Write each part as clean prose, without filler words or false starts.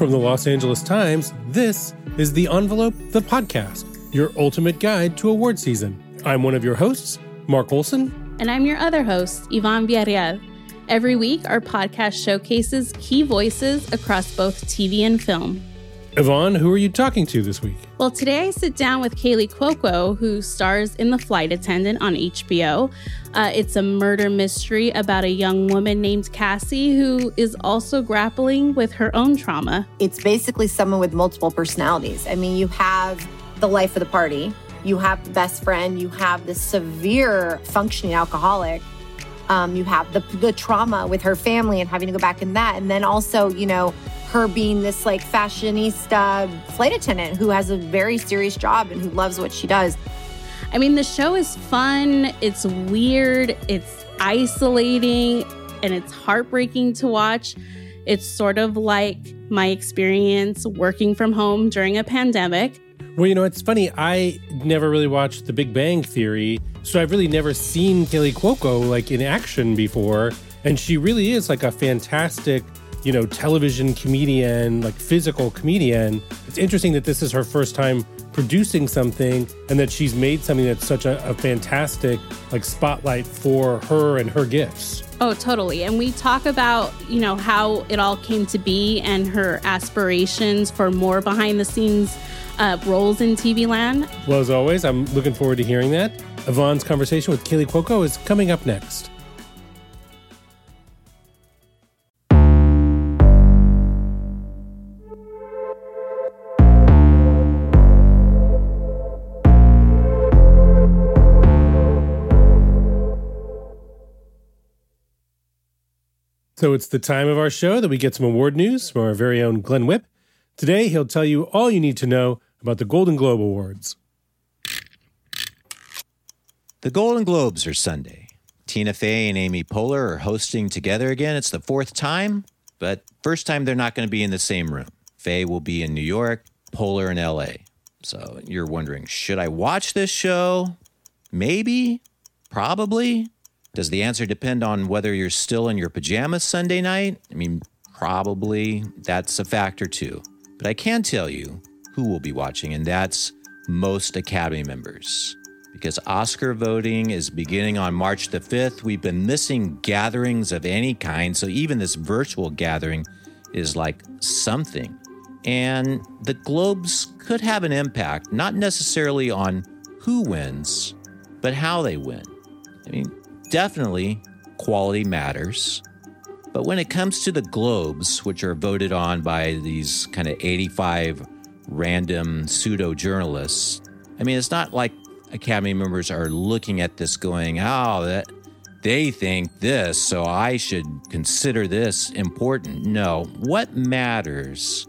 From the Los Angeles Times, this is The Envelope, the podcast, your ultimate guide to award season. I'm one of your hosts, Mark Olson. And I'm your other host, Yvonne Villarreal. Every week, our podcast showcases key voices across both TV and film. Yvonne, who are you talking to this week? Well, today I sit down with Kaley Cuoco, who stars in The Flight Attendant on HBO. It's a murder mystery about a young woman named Cassie who is also grappling with her own trauma. It's basically someone with multiple personalities. I mean, you have the life of the party, you have the best friend, you have the severe functioning alcoholic, you have the trauma with her family and having to go back in that. And then also, her being this fashionista flight attendant who has a very serious job and who loves what she does. I mean, the show is fun, it's weird, it's isolating, and it's heartbreaking to watch. It's sort of like my experience working from home during a pandemic. Well, it's funny. I never really watched The Big Bang Theory, so I've really never seen Kaley Cuoco in action before. And she really is a fantastic television comedian, physical comedian. It's interesting that this is her first time producing something and that she's made something that's such a fantastic spotlight for her and her gifts. Oh, totally. And we talk about, how it all came to be and her aspirations for more behind the scenes roles in TV land. Well, as always, I'm looking forward to hearing that. Yvonne's conversation with Kaley Cuoco is coming up next. So it's the time of our show that we get some award news from our very own Glenn Whipp. Today, he'll tell you all you need to know about the Golden Globe Awards. The Golden Globes are Sunday. Tina Fey and Amy Poehler are hosting together again. It's the fourth time, but first time they're not going to be in the same room. Fey will be in New York, Poehler in L.A. So you're wondering, should I watch this show? Maybe? Probably? Does the answer depend on whether you're still in your pajamas Sunday night? I mean, probably. That's a factor too. But I can tell you who will be watching, and that's most Academy members. Because Oscar voting is beginning on March the 5th. We've been missing gatherings of any kind, so even this virtual gathering is like something. And the Globes could have an impact, not necessarily on who wins, but how they win. I mean, definitely, quality matters. But when it comes to the Globes, which are voted on by these kind of 85 random pseudo-journalists, I mean, it's not like Academy members are looking at this going, that they think this, so I should consider this important. No, what matters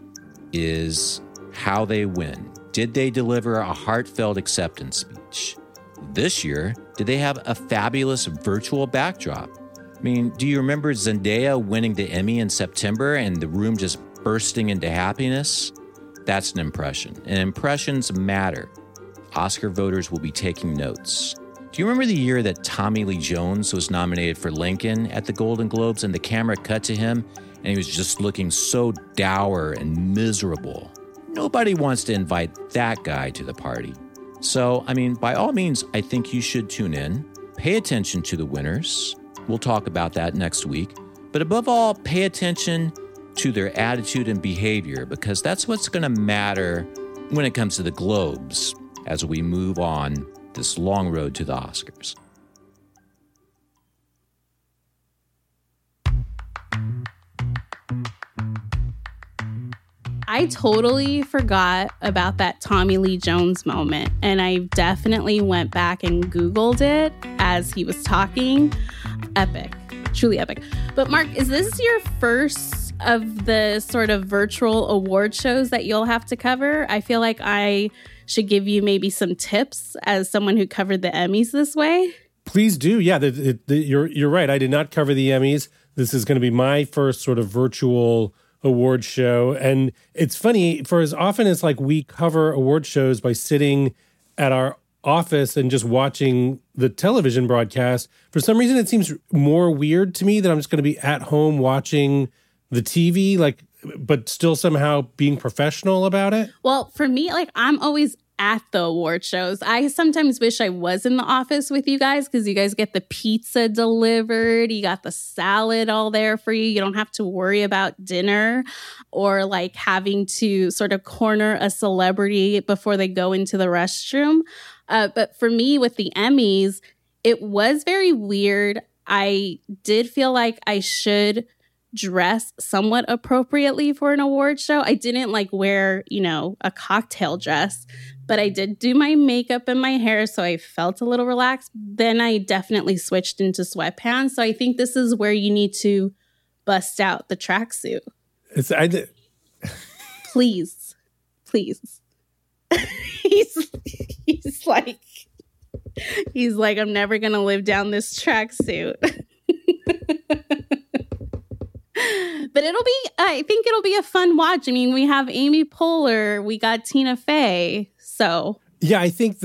is how they win. Did they deliver a heartfelt acceptance speech? This year, did they have a fabulous virtual backdrop? I mean, do you remember Zendaya winning the Emmy in September and the room just bursting into happiness? That's an impression, and impressions matter. Oscar voters will be taking notes. Do you remember the year that Tommy Lee Jones was nominated for Lincoln at the Golden Globes and the camera cut to him and he was just looking so dour and miserable? Nobody wants to invite that guy to the party. So, I mean, by all means, I think you should tune in. Pay attention to the winners. We'll talk about that next week. But above all, pay attention to their attitude and behavior, because that's what's going to matter when it comes to the Globes as we move on this long road to the Oscars. I totally forgot about that Tommy Lee Jones moment, and I definitely went back and Googled it as he was talking. Epic, truly epic. But Mark, is this your first of the sort of virtual award shows that you'll have to cover? I feel like I should give you maybe some tips as someone who covered the Emmys this way. Please do. Yeah, you're right. I did not cover the Emmys. This is going to be my first sort of virtual award show. And it's funny, for as often as we cover award shows by sitting at our office and just watching the television broadcast, for some reason it seems more weird to me that I'm just going to be at home watching the TV. but still somehow being professional about it? Well, for me, like, I'm always at the award shows. I sometimes wish I was in the office with you guys because you guys get the pizza delivered. You got the salad all there for you. You don't have to worry about dinner or like having to sort of corner a celebrity before they go into the restroom. But for me with the Emmys, it was very weird. I did feel like I should dress somewhat appropriately for an award show. I didn't like wear, a cocktail dress, but I did do my makeup and my hair, so I felt a little relaxed. Then I definitely switched into sweatpants. So I think this is where you need to bust out the tracksuit. Please. He's like, I'm never going to live down this tracksuit. But I think it'll be a fun watch. I mean, we have Amy Poehler, we got Tina Fey, so. Yeah, I think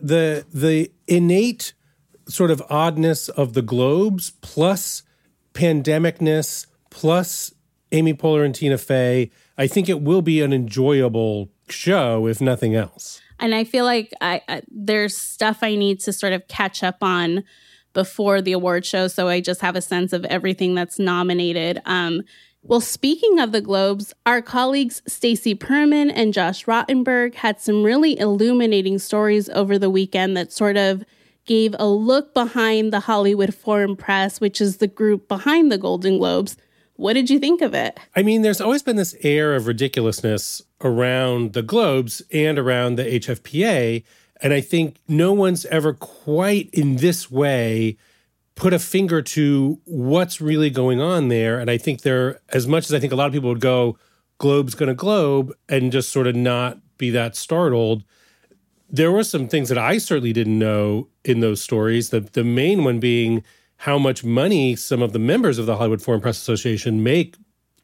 the innate sort of oddness of the Globes plus pandemicness plus Amy Poehler and Tina Fey, I think it will be an enjoyable show, if nothing else. And I feel like there's stuff I need to sort of catch up on before the award show, so I just have a sense of everything that's nominated. Well, speaking of the Globes, our colleagues Stacey Perman and Josh Rottenberg had some really illuminating stories over the weekend that sort of gave a look behind the Hollywood Foreign Press, which is the group behind the Golden Globes. What did you think of it? I mean, there's always been this air of ridiculousness around the Globes and around the HFPA, and I think no one's ever quite in this way put a finger to what's really going on there. And I think as much as I think a lot of people would go, Globe's going to Globe, and just sort of not be that startled, there were some things that I certainly didn't know in those stories. The main one being how much money some of the members of the Hollywood Foreign Press Association make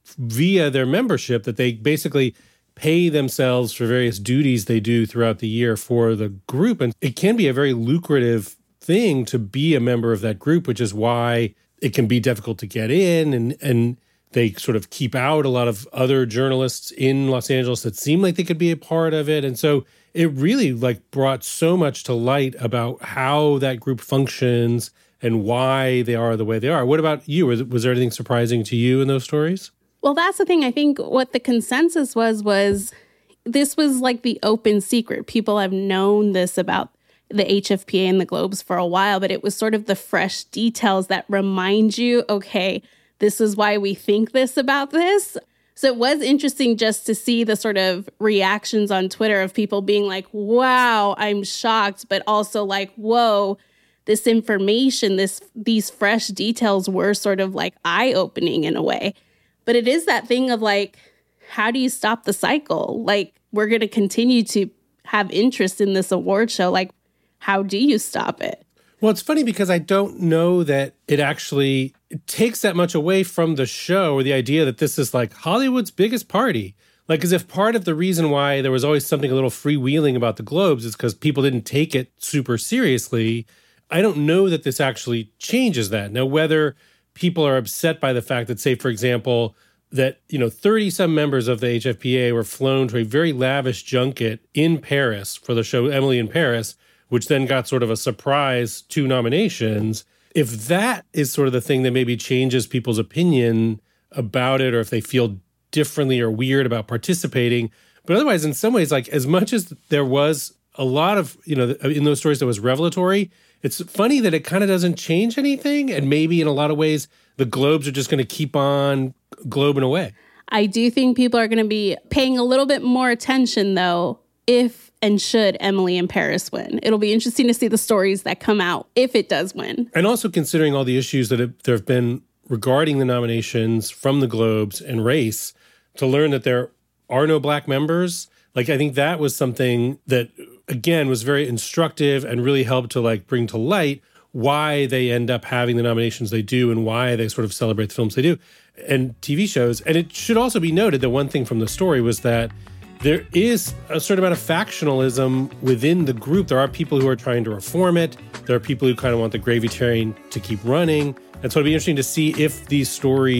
via their membership, that they basically pay themselves for various duties they do throughout the year for the group. And it can be a very lucrative thing to be a member of that group, which is why it can be difficult to get in. And they sort of keep out a lot of other journalists in Los Angeles that seem like they could be a part of it. And so it really brought so much to light about how that group functions and why they are the way they are. What about you? Was there anything surprising to you in those stories? Well, that's the thing. I think what the consensus was this was like the open secret. People have known this about the HFPA and the Globes for a while, but it was sort of the fresh details that remind you, okay, this is why we think this about this. So it was interesting just to see the sort of reactions on Twitter of people being like, wow, I'm shocked, but also like, whoa, this information, these fresh details were sort of like eye-opening in a way. But it is that thing of like, how do you stop the cycle? Like, we're going to continue to have interest in this award show. Like, how do you stop it? Well, it's funny because I don't know that it actually takes that much away from the show, or the idea that this is like Hollywood's biggest party. Like, as if part of the reason why there was always something a little freewheeling about the Globes is because people didn't take it super seriously. I don't know that this actually changes that. Now, whether people are upset by the fact that, say, for example, that, 30-some members of the HFPA were flown to a very lavish junket in Paris for the show Emily in Paris, which then got sort of a surprise 2 nominations. If that is sort of the thing that maybe changes people's opinion about it, or if they feel differently or weird about participating. But otherwise, in some ways, like, as much as there was a lot of, in those stories that was revelatory, it's funny that it kind of doesn't change anything. And maybe in a lot of ways, the Globes are just going to keep on globing away. I do think people are going to be paying a little bit more attention, though, if and should Emily in Paris win. It'll be interesting to see the stories that come out if it does win. And also considering all the issues that there have been regarding the nominations from the Globes and race, to learn that there are no Black members. Like, I think that was something that, again, was very instructive and really helped to bring to light why they end up having the nominations they do and why they sort of celebrate the films they do and TV shows. And it should also be noted that one thing from the story was that there is a certain amount of factionalism within the group. There are people who are trying to reform it. There are people who kind of want the gravy train to keep running. And so it'll be interesting to see if these stories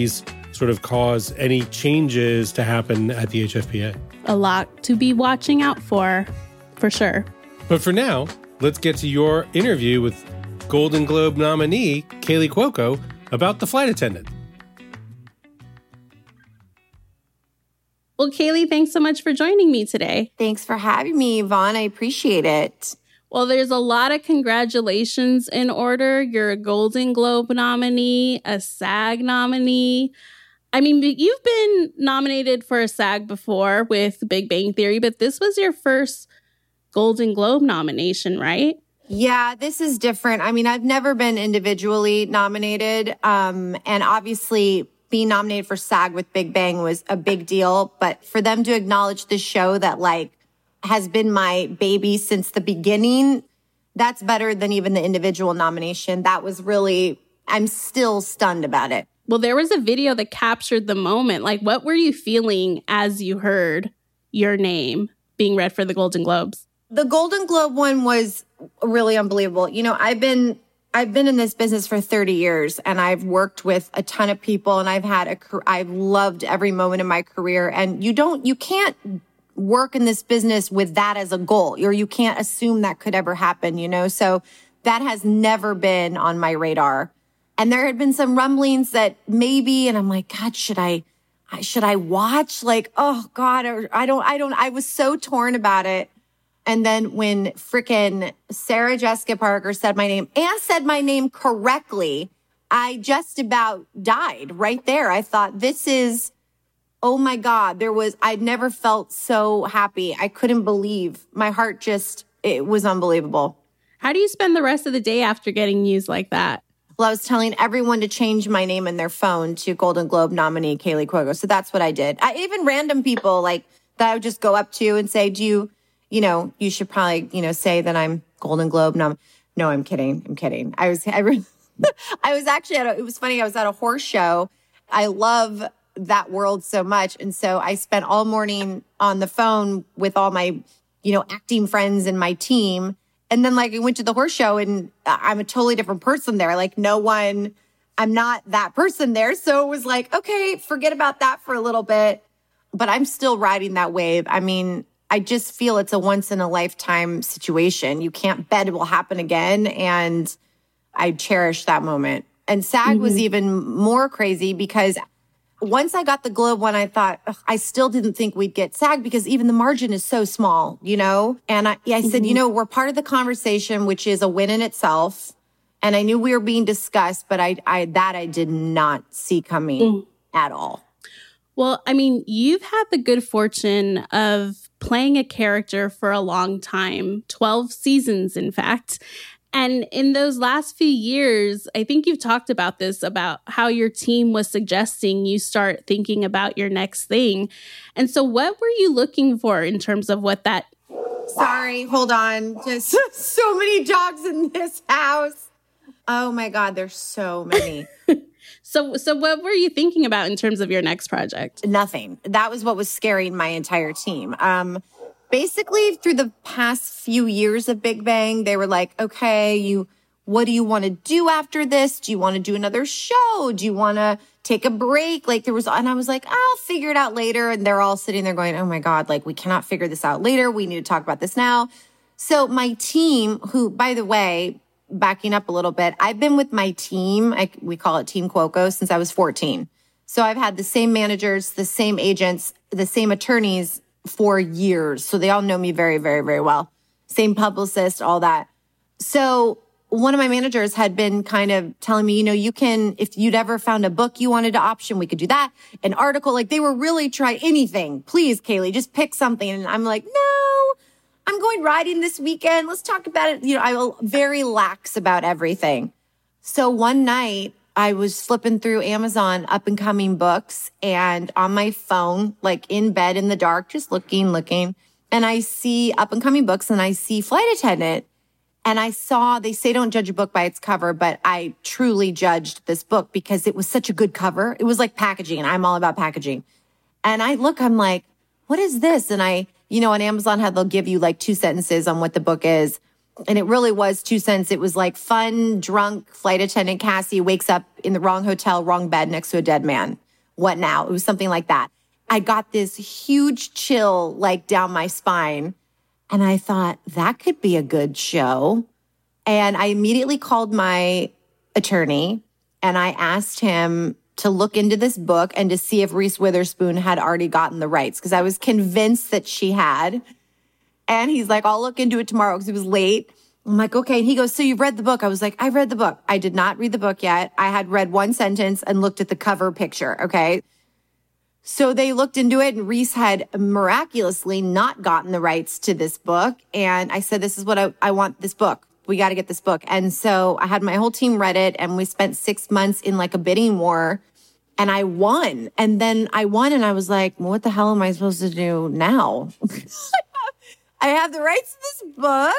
sort of cause any changes to happen at the HFPA. A lot to be watching out for sure. But for now, let's get to your interview with Golden Globe nominee Kaley Cuoco about The Flight Attendant. Well, Kaley, thanks so much for joining me today. Thanks for having me, Yvonne. I appreciate it. Well, there's a lot of congratulations in order. You're a Golden Globe nominee, a SAG nominee. I mean, you've been nominated for a SAG before with Big Bang Theory, but this was your first Golden Globe nomination, right? Yeah, this is different. I mean, I've never been individually nominated. And obviously being nominated for SAG with Big Bang was a big deal. But for them to acknowledge this show that has been my baby since the beginning, that's better than even the individual nomination. That was really, I'm still stunned about it. Well, there was a video that captured the moment. What were you feeling as you heard your name being read for the Golden Globes? The Golden Globe one was really unbelievable. You know, I've been in this business for 30 years and I've worked with a ton of people and I've loved every moment of my career. And you can't work in this business with that as a goal, or you can't assume that could ever happen, you know? So that has never been on my radar. And there had been some rumblings that maybe, and I'm like, God, should I watch? Oh God, I was so torn about it. And then when frickin' Sarah Jessica Parker said my name and said my name correctly, I just about died right there. I thought, this is, oh my God, I'd never felt so happy. I couldn't believe. My heart it was unbelievable. How do you spend the rest of the day after getting news like that? Well, I was telling everyone to change my name in their phone to Golden Globe nominee Kaley Cuoco. So that's what I did. Even random people that I would just go up to and say, you should probably, say that I'm Golden Globe. No, I'm kidding. I was actually it was funny. I was at a horse show. I love that world so much. And so I spent all morning on the phone with all my, acting friends and my team. And then I went to the horse show and I'm a totally different person there. I'm not that person there. So it was okay, forget about that for a little bit, but I'm still riding that wave. I mean, I just feel it's a once in a lifetime situation. You can't bet it will happen again. And I cherish that moment. And SAG was even more crazy because once I got the Globe one, I thought, I still didn't think we'd get SAG because even the margin is so small, And I said, we're part of the conversation, which is a win in itself. And I knew we were being discussed, but I did not see coming at all. Well, I mean, you've had the good fortune of playing a character for a long time, 12 seasons, in fact. And in those last few years, I think you've talked about this, about how your team was suggesting you start thinking about your next thing. And so what were you looking for in terms of what that... Sorry, hold on. Just so many dogs in this house. Oh my God, there's so many. So what were you thinking about in terms of your next project? Nothing. That was what was scaring my entire team. Basically, through the past few years of Big Bang, they were like, okay, what do you want to do after this? Do you want to do another show? Do you want to take a break? And I was like, I'll figure it out later. And they're all sitting there going, oh my God, we cannot figure this out later. We need to talk about this now. So my team, who, by the way, backing up a little bit, I've been with my team, we call it Team Cuoco, since I was 14. So I've had the same managers, the same agents, the same attorneys for years. So they all know me very, very, very well. Same publicist, all that. So one of my managers had been kind of telling me, you can, if you'd ever found a book you wanted to option, we could do that. An article, they were really trying anything. Please, Kaley, just pick something. And I'm like, no, I'm going riding this weekend. Let's talk about it. I'm very lax about everything. So one night I was flipping through Amazon up and coming books and on my phone, in bed in the dark, just looking. And I see up and coming books and I see Flight Attendant. And they say don't judge a book by its cover, but I truly judged this book because it was such a good cover. It was like packaging, and I'm all about packaging. And I'm like, what is this? And on Amazon, they'll give you 2 sentences on what the book is. And it really was 2 cents. It was fun, drunk flight attendant Cassie wakes up in the wrong hotel, wrong bed next to a dead man. what now? It was something like that. I got this huge chill like down my spine. And I thought, that could be a good show. And I immediately called my attorney and I asked him to look into this book and to see if Reese Witherspoon had already gotten the rights, because I was convinced that she had. And he's like, I'll look into it tomorrow, because it was late. I'm like, okay. And he goes, so you've read the book? I was like, I've read the book. I did not read the book yet. I had read one sentence and looked at the cover picture. Okay. So they looked into it and Reese had miraculously not gotten the rights to this book. And I said, this is what I want this book. We got to get this book. And so I had my whole team read it and we spent 6 months in like a bidding war and I won. And then I won and I was like, well, what the hell am I supposed to do now? I have the rights to this book.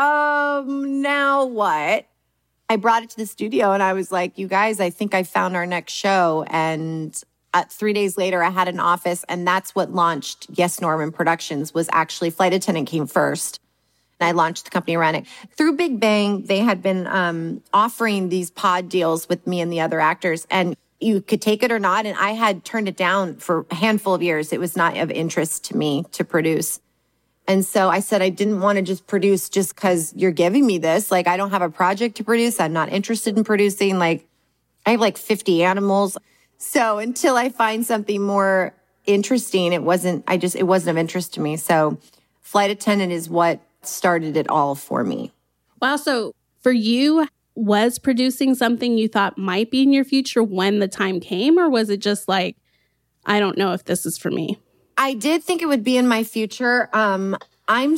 Now what? I brought it to the studio and I was like, you guys, I think I found our next show. And 3 days later, I had an office, and that's what launched Yes Norman Productions. Was actually Flight Attendant came first, and I launched the company around it. Through Big Bang, they had been offering these pod deals with me and the other actors, and you could take it or not. And I had turned it down for a handful of years. It was not of interest to me to produce. And so I said I didn't want to just produce just because you're giving me this. Like, I don't have a project to produce. I'm not interested in producing. Like, I have like 50 animals. So until I find something more interesting, it wasn't of interest to me. So Flight Attendant is what started it all for me. Wow. So for you, was producing something you thought might be in your future when the time came? Or was it just like, I don't know if this is for me? I did think it would be in my future. I'm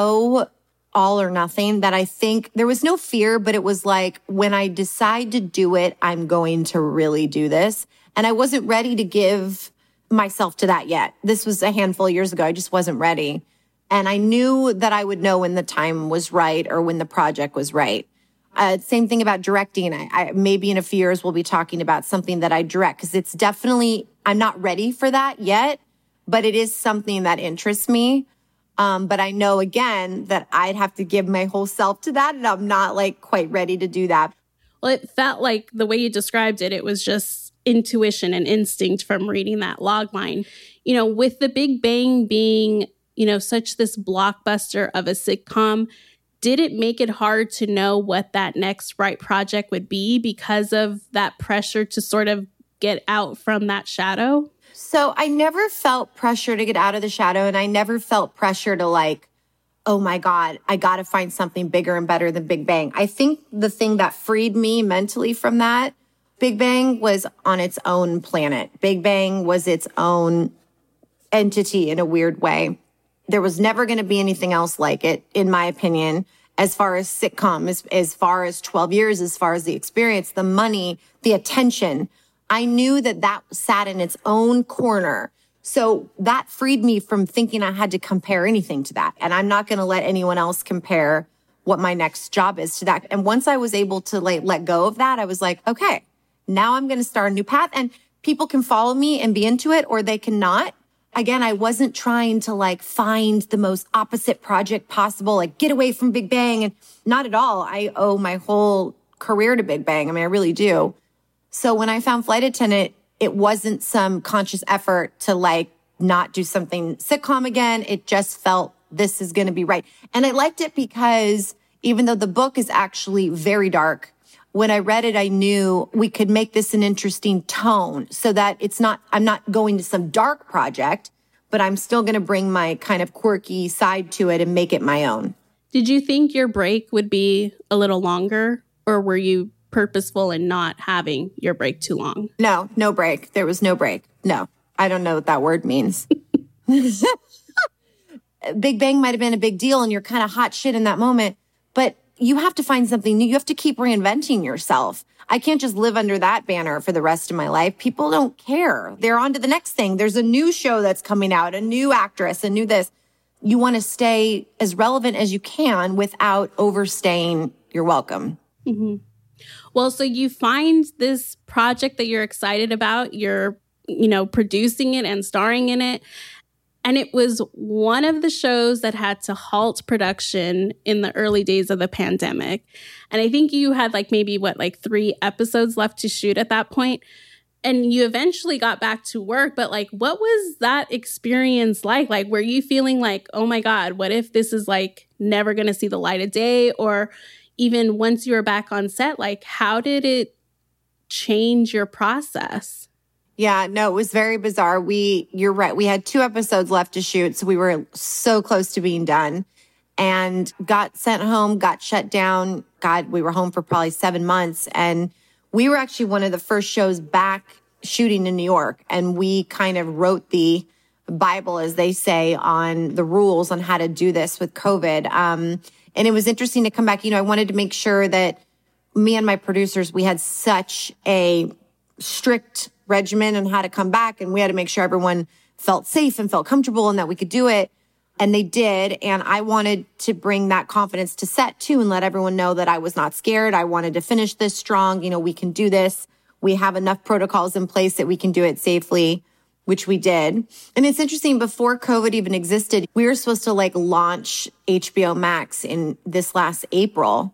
so all or nothing that I think there was no fear, but it was like, when I decide to do it, I'm going to really do this. And I wasn't ready to give myself to that yet. This was a handful of years ago. I just wasn't ready. And I knew that I would know when the time was right or when the project was right. Same thing about directing. I maybe in a few years, we'll be talking about something that I direct, because it's definitely, I'm not ready for that yet, but it is something that interests me. But I know, again, that I'd have to give my whole self to that, and I'm not like quite ready to do that. Well, it felt like the way you described it, it was just intuition and instinct from reading that log line. You know, with The Big Bang being, you know, such this blockbuster of a sitcom, did it make it hard to know what that next right project would be because of that pressure to sort of get out from that shadow? So I never felt pressure to get out of the shadow, and I never felt pressure to like, oh my God, I got to find something bigger and better than Big Bang. I think the thing that freed me mentally from that, Big Bang was on its own planet. Big Bang was its own entity in a weird way. There was never going to be anything else like it, in my opinion, as far as sitcom, as far as 12 years, as far as the experience, the money, the attention. I knew that sat in its own corner. So that freed me from thinking I had to compare anything to that. And I'm not going to let anyone else compare what my next job is to that. And once I was able to let go of that, I was like, okay, now I'm going to start a new path, and people can follow me and be into it, or they cannot. Again, I wasn't trying to find the most opposite project possible, get away from Big Bang, and not at all. I owe my whole career to Big Bang. I mean, I really do. So when I found Flight Attendant, it wasn't some conscious effort to not do something sitcom again. It just felt this is going to be right. And I liked it because even though the book is actually very dark, when I read it, I knew we could make this an interesting tone so that I'm not going to some dark project, but I'm still going to bring my kind of quirky side to it and make it my own. Did you think your break would be a little longer, or were you purposeful in not having your break too long? No break. There was no break. No, I don't know what that word means. Big Bang might have been a big deal and you're kind of hot shit in that moment, but you have to find something new. You have to keep reinventing yourself. I can't just live under that banner for the rest of my life. People don't care. They're on to the next thing. There's a new show that's coming out, a new actress, a new this. You want to stay as relevant as you can without overstaying your welcome. Mm-hmm. Well, so you find this project that you're excited about. You're, producing it and starring in it. And it was one of the shows that had to halt production in the early days of the pandemic. And I think you had maybe 3 episodes left to shoot at that point. And you eventually got back to work, but like, what was that experience like? Like, were you feeling like, oh my God, what if this is like never going to see the light of day? Or even once you were back on set, like, how did it change your process? Yeah, no, it was very bizarre. You're right. We had 2 episodes left to shoot. So we were so close to being done and got sent home, got shut down. God, we were home for probably 7 months. And we were actually one of the first shows back shooting in New York. And we kind of wrote the Bible, as they say, on the rules on how to do this with COVID. And it was interesting to come back. I wanted to make sure that me and my producers, we had such a strict regimen on how to come back. And we had to make sure everyone felt safe and felt comfortable and that we could do it. And they did. And I wanted to bring that confidence to set too and let everyone know that I was not scared. I wanted to finish this strong. We can do this. We have enough protocols in place that we can do it safely, which we did. And it's interesting, before COVID even existed, we were supposed to launch HBO Max in this last April.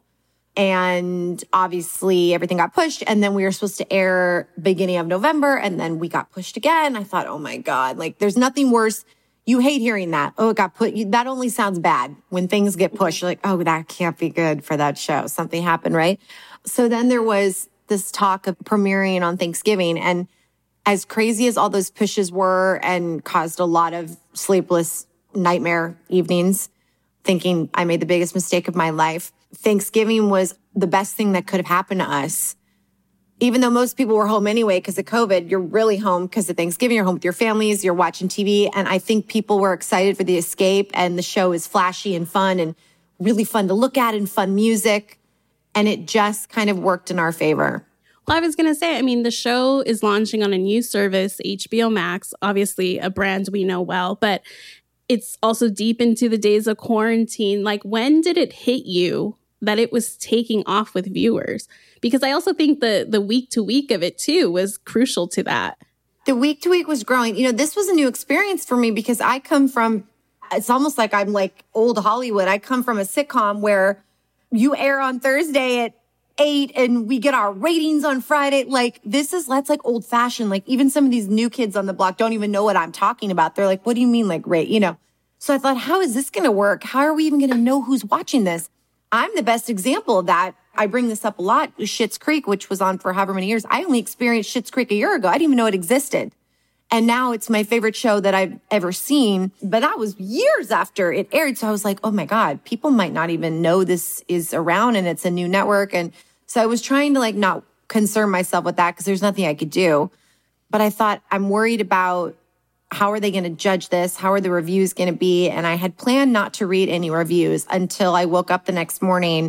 And obviously everything got pushed. And then we were supposed to air beginning of November. And then we got pushed again. I thought, oh my God, there's nothing worse. You hate hearing that. Oh, it got put. That only sounds bad when things get pushed. You're like, oh, that can't be good for that show. Something happened, right? So then there was this talk of premiering on Thanksgiving. And as crazy as all those pushes were and caused a lot of sleepless nightmare evenings, thinking I made the biggest mistake of my life, Thanksgiving was the best thing that could have happened to us. Even though most people were home anyway because of COVID, you're really home because of Thanksgiving. You're home with your families, you're watching TV. And I think people were excited for the escape. And the show is flashy and fun and really fun to look at and fun music. And it just kind of worked in our favor. Well, I was going to say, the show is launching on a new service, HBO Max, obviously a brand we know well, but it's also deep into the days of quarantine. When did it hit you that it was taking off with viewers? Because I also think the week to week of it too was crucial to that. The week to week was growing. This was a new experience for me because I come from, it's almost like I'm old Hollywood. I come from a sitcom where you air on Thursday at 8 and we get our ratings on Friday. That's old fashioned. Even some of these new kids on the block don't even know what I'm talking about. They're like, what do you mean rate? So I thought, how is this going to work? How are we even going to know who's watching this? I'm the best example of that. I bring this up a lot. Schitt's Creek, which was on for however many years. I only experienced Schitt's Creek a year ago. I didn't even know it existed. And now it's my favorite show that I've ever seen. But that was years after it aired. So I was like, oh my God, people might not even know this is around and it's a new network. And so I was trying to not concern myself with that because there's nothing I could do. But I thought, I'm worried about how are they going to judge this? How are the reviews going to be? And I had planned not to read any reviews until I woke up the next morning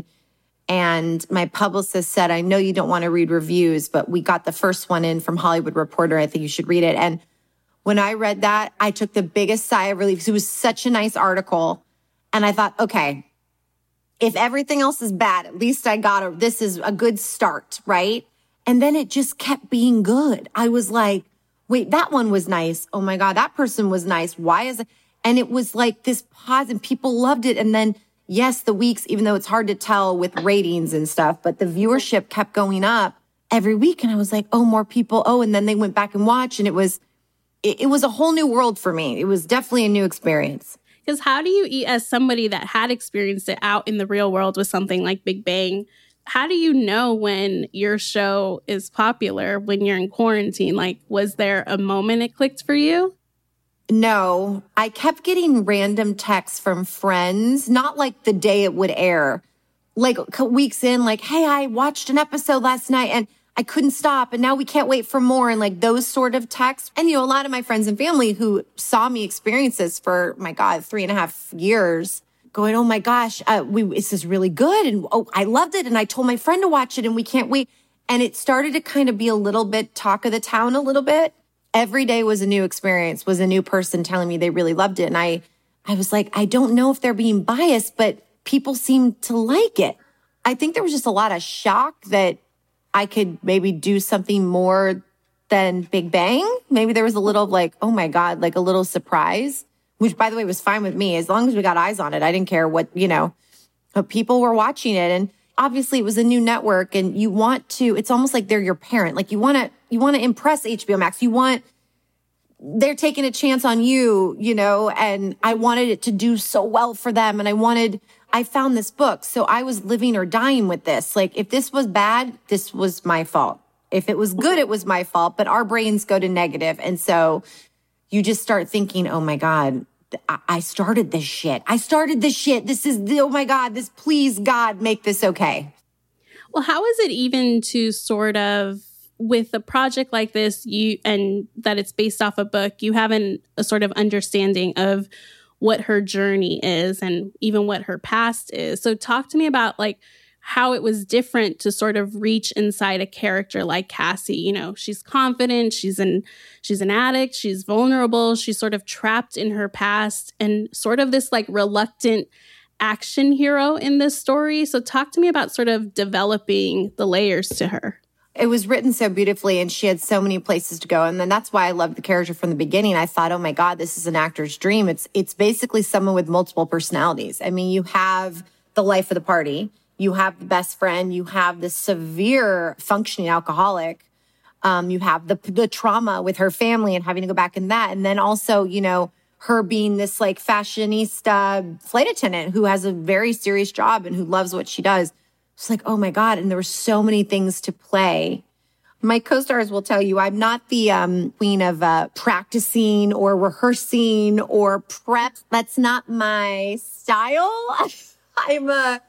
and my publicist said, I know you don't want to read reviews, but we got the first one in from Hollywood Reporter. I think you should read it. And when I read that, I took the biggest sigh of relief because it was such a nice article. And I thought, okay, if everything else is bad, at least this is a good start, right? And then it just kept being good. I was like, wait, that one was nice. Oh my God, that person was nice. Why is it? And it was this pause and people loved it. And then, yes, the weeks, even though it's hard to tell with ratings and stuff, but the viewership kept going up every week. And I was like, oh, more people. Oh, and then they went back and watched. And it was a whole new world for me. It was definitely a new experience. Because how do you, as somebody that had experienced it out in the real world with something like Big Bang, how do you know when your show is popular when you're in quarantine? Was there a moment it clicked for you? No, I kept getting random texts from friends, not the day it would air, weeks in, hey, I watched an episode last night and I couldn't stop and now we can't wait for more. And those sort of texts. And, a lot of my friends and family who saw me experience this for, my God, 3.5 years going, oh my gosh, this is really good. And oh, I loved it. And I told my friend to watch it and we can't wait. And it started to kind of be a little bit talk of the town a little bit. Every day was a new experience, was a new person telling me they really loved it. And I was like, I don't know if they're being biased, but people seem to like it. I think there was just a lot of shock that I could maybe do something more than Big Bang. Maybe there was a little oh my God, a little surprise, which by the way was fine with me. As long as we got eyes on it, I didn't care what, but people were watching it. And obviously it was a new network and it's almost like they're your parent. You want to impress HBO Max. They're taking a chance on you, and I wanted it to do so well for them. And I found this book. So I was living or dying with this. Like, if this was bad, this was my fault. If it was good, it was my fault. But our brains go to negative. And so you just start thinking, oh my God, I started this shit. This is, oh my God, please God, make this okay. Well, how is it even to sort of, with a project like this, and that it's based off a book, you have a sort of understanding of what her journey is and even what her past is. So talk to me about like how it was different to sort of reach inside a character like Cassie. She's confident, she's an addict, she's vulnerable, she's sort of trapped in her past and sort of this like reluctant action hero in this story. So talk to me about sort of developing the layers to her. It was written so beautifully and she had so many places to go. And then that's why I loved the character from the beginning. I thought, oh my God, this is an actor's dream. It's basically someone with multiple personalities. I mean, you have the life of the party, you have the best friend, you have the severe functioning alcoholic, you have the trauma with her family and having to go back in that. And then also, her being this like fashionista flight attendant who has a very serious job and who loves what she does. It's like, oh my God. And there were so many things to play. My co-stars will tell you, I'm not the queen of practicing or rehearsing or prep. That's not my style. I'm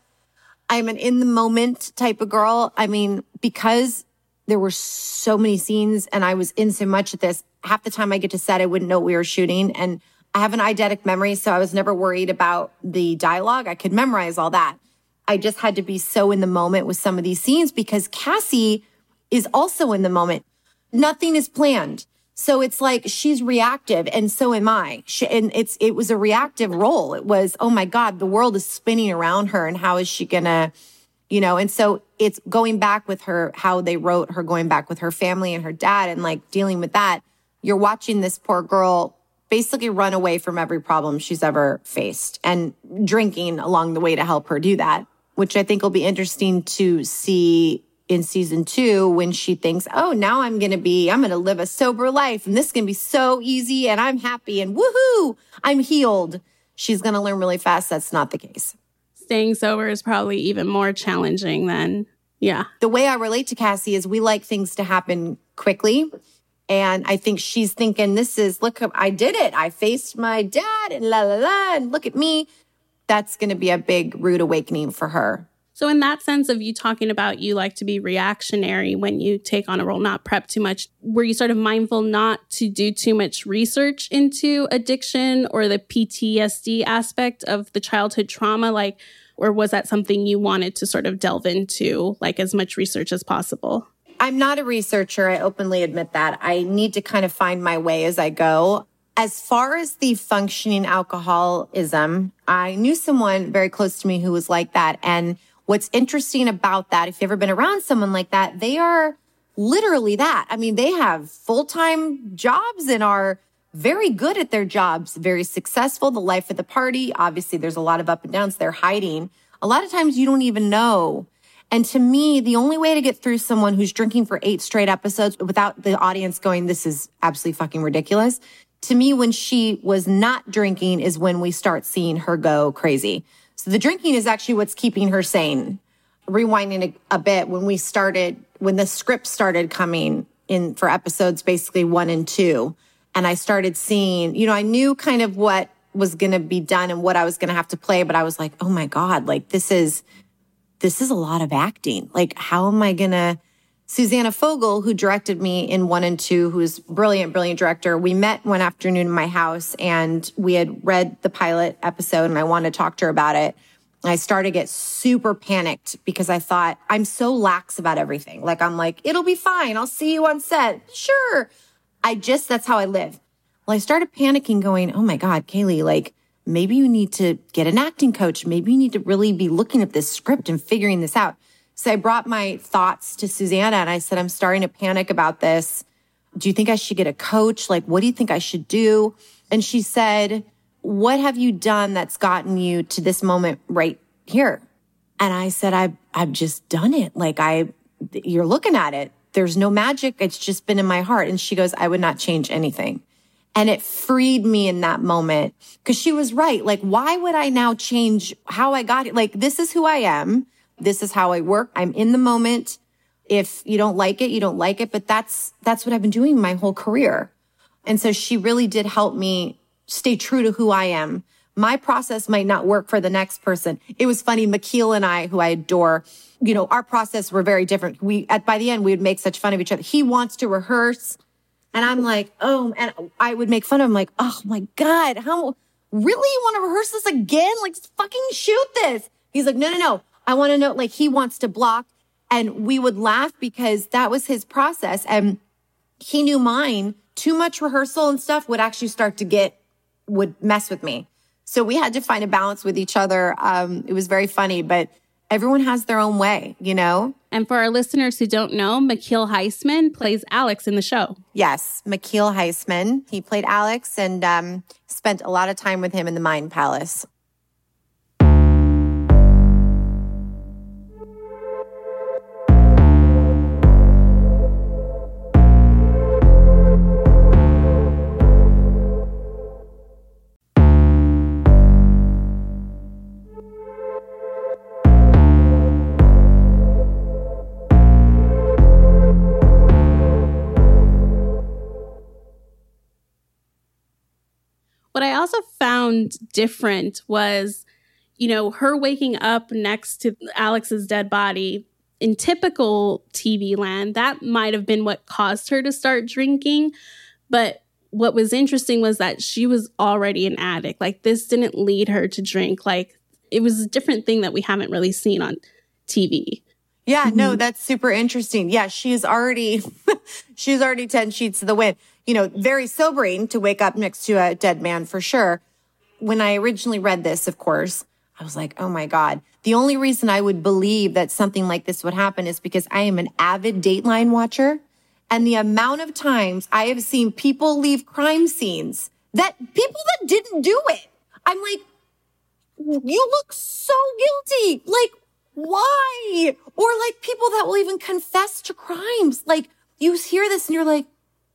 an in the moment type of girl. I mean, because there were so many scenes and I was in so much of this, half the time I get to set, I wouldn't know what we were shooting. And I have an eidetic memory, so I was never worried about the dialogue. I could memorize all that. I just had to be so in the moment with some of these scenes because Cassie is also in the moment. Nothing is planned. So it's like she's reactive and so am I. It was a reactive role. It was, oh my God, the world is spinning around her and how is she gonna, and so it's going back with her, how they wrote her going back with her family and her dad and like dealing with that. You're watching this poor girl basically run away from every problem she's ever faced and drinking along the way to help her do that, which I think will be interesting to see in season 2 when she thinks, oh, now I'm going to live a sober life and this is going to be so easy and I'm happy and woohoo, I'm healed. She's going to learn really fast. That's not the case. Staying sober is probably even more challenging than, yeah. The way I relate to Cassie is we like things to happen quickly. And I think she's thinking look, I did it. I faced my dad and la, la, la, and look at me. That's going to be a big rude awakening for her. So in that sense of you talking about you like to be reactionary when you take on a role, not prep too much, were you sort of mindful not to do too much research into addiction or the PTSD aspect of the childhood trauma? Or was that something you wanted to sort of delve into, like as much research as possible? I'm not a researcher. I openly admit that. I need to kind of find my way as I go. As far as the functioning alcoholism, I knew someone very close to me who was like that. And what's interesting about that, if you've ever been around someone like that, they are literally that. I mean, they have full-time jobs and are very good at their jobs, very successful, the life of the party. Obviously, there's a lot of up and downs. They're hiding. A lot of times you don't even know. And to me, the only way to get through someone who's drinking for 8 straight episodes without the audience going, this is absolutely fucking ridiculous. To me, when she was not drinking is when we start seeing her go crazy. So the drinking is actually what's keeping her sane. Rewinding a bit, when the script started coming in for episodes, basically 1 and 2, and I started seeing, I knew kind of what was going to be done and what I was going to have to play, but I was like, oh my God, like this is a lot of acting. Like, how am I going to... Susanna Fogel, who directed me in 1 and 2, who's brilliant director, we met one afternoon in my house and we had read the pilot episode and I wanted to talk to her about it. And I started to get super panicked because I thought, I'm so lax about everything. Like, I'm like, it'll be fine. I'll see you on set. Sure. That's how I live. Well, I started panicking going, oh my God, Kaylee, like, maybe you need to get an acting coach. Maybe you need to really be looking at this script and figuring this out. So I brought my thoughts to Susanna and I said, I'm starting to panic about this. Do you think I should get a coach? Like, what do you think I should do? And she said, what have you done that's gotten you to this moment right here? And I said, I've just done it. Like, you're looking at it. there's no magic. It's just been in my heart. And she goes, I would not change anything. And it freed me in that moment because she was right. Like, why would I now change how I got it? Like, this is who I am. This is how I work. I'm in the moment. If you don't like it, you don't like it. But that's what I've been doing my whole career. And so she really did help me stay true to who I am. My process might not work for the next person. It was funny. McKeel and I, who I adore, our process were very different. By the end, we would make such fun of each other. He wants to rehearse. And I'm like, oh, and I would make fun of him like, oh my God, how really you want to rehearse this again? Like, fucking shoot this. He's like, no. I want to know, like, he wants to block. And we would laugh because that was his process. And he knew mine. Too much rehearsal and stuff would actually would mess with me. So we had to find a balance with each other. It was very funny, but everyone has their own way, And for our listeners who don't know, McKeel Heisman plays Alex in the show. Yes, McKeel Heisman. He played Alex and spent a lot of time with him in the Mind Palace. What I also found different was, her waking up next to Alex's dead body. In typical TV land, that might have been what caused her to start drinking. But what was interesting was that she was already an addict. Like, this didn't lead her to drink. Like, it was a different thing that we haven't really seen on TV. Yeah, no, that's super interesting. Yeah, she's already 10 sheets to the wind. Very sobering to wake up next to a dead man for sure. When I originally read this, of course, I was like, oh my God. The only reason I would believe that something like this would happen is because I am an avid Dateline watcher. And the amount of times I have seen people leave crime scenes people that didn't do it. I'm like, you look so guilty. Like, why? Or like people that will even confess to crimes. Like, you hear this and you're like,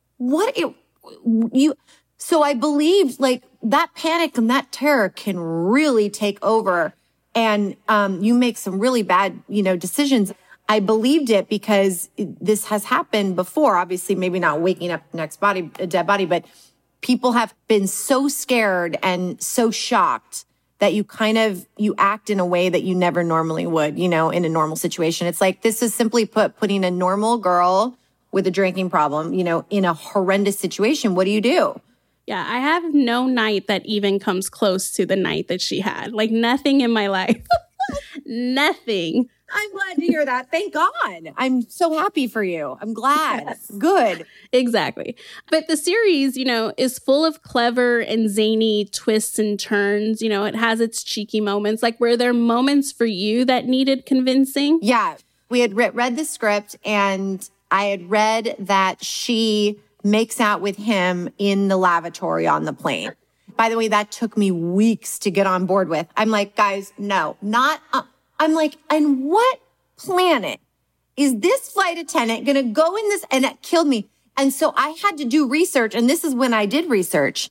so I believed like that panic and that terror can really take over and, you make some really bad, decisions. I believed it because this has happened before. Obviously, maybe not waking up a dead body, but people have been so scared and so shocked that you act in a way that you never normally would, in a normal situation. It's like, this is simply putting a normal girl with a drinking problem, in a horrendous situation. What do you do? Yeah, I have no night that even comes close to the night that she had. Like, nothing in my life. Nothing. I'm glad to hear that. Thank God. I'm so happy for you. I'm glad. Yes. Good. Exactly. But the series, is full of clever and zany twists and turns. It has its cheeky moments. Like, were there moments for you that needed convincing? Yeah. We had read the script and I had read that she makes out with him in the lavatory on the plane. By the way, that took me weeks to get on board with. I'm like, guys, no, not... I'm like, on what planet is this flight attendant going to go in this? And it killed me. And so I had to do research. And this is when I did research.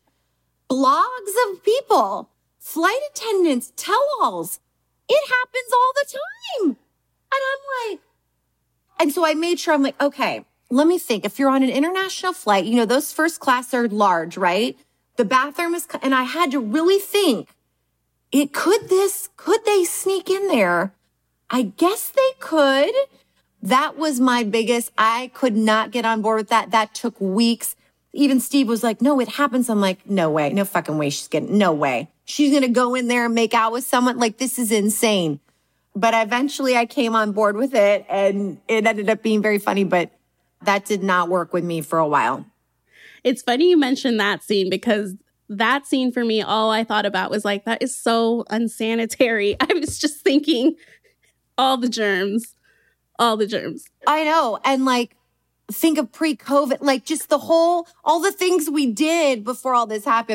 Blogs of people, flight attendants, tell-alls. It happens all the time. And I'm like, and so I made sure, I'm like, okay, let me think. If you're on an international flight, those first class are large, right? The bathroom is, and I had to really think. Could they sneak in there? I guess they could. That was my biggest, I could not get on board with that. That took weeks. Even Steve was like, no, it happens. I'm like, no way, no fucking way no way. She's going to go in there and make out with someone. Like, this is insane. But eventually I came on board with it and it ended up being very funny, but that did not work with me for a while. It's funny you mentioned that scene because that scene for me, all I thought about was like, that is so unsanitary. I was just thinking all the germs. I know. And like, think of pre-COVID, like just all the things we did before all this happened. But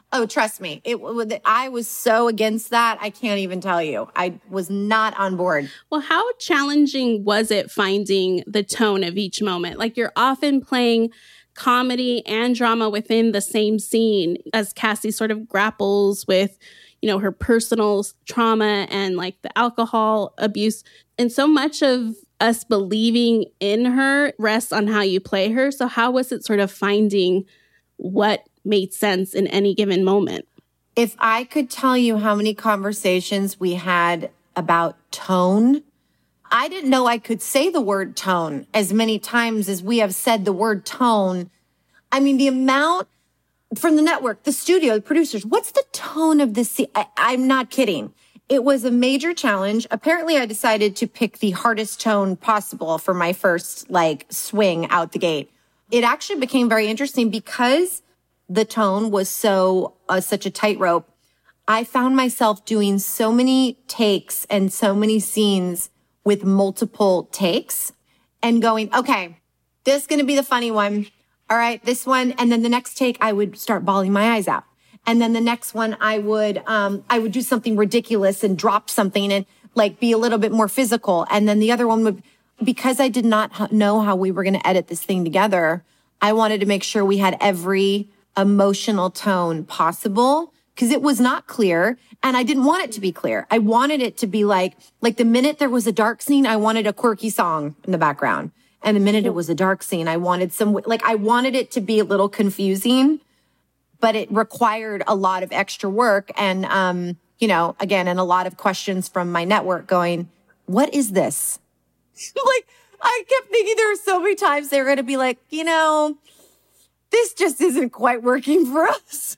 Oh, trust me. I was so against that. I can't even tell you. I was not on board. Well, how challenging was it finding the tone of each moment? Like, you're often playing comedy and drama within the same scene as Cassie sort of grapples with, her personal trauma and like the alcohol abuse. And so much of us believing in her rests on how you play her. So how was it sort of finding what made sense in any given moment? If I could tell you how many conversations we had about tone, I didn't know I could say the word tone as many times as we have said the word tone. I mean, the amount from the network, the studio, the producers, what's the tone of this scene? I'm not kidding. It was a major challenge. Apparently, I decided to pick the hardest tone possible for my first swing out the gate. It actually became very interesting because the tone was such a tightrope. I found myself doing so many takes and so many scenes with multiple takes and going, okay, this is going to be the funny one. All right, this one. And then the next take, I would start bawling my eyes out. And then the next one, I would do something ridiculous and drop something and be a little bit more physical. And then the other one would, because I did not know how we were going to edit this thing together, I wanted to make sure we had every emotional tone possible because it was not clear. And I didn't want it to be clear. I wanted it to be like the minute there was a dark scene, I wanted a quirky song in the background. And the minute it was a dark scene, I wanted I wanted it to be a little confusing, but it required a lot of extra work. And, again, and a lot of questions from my network going, what is this? I kept thinking there were so many times they were going to be like, this just isn't quite working for us.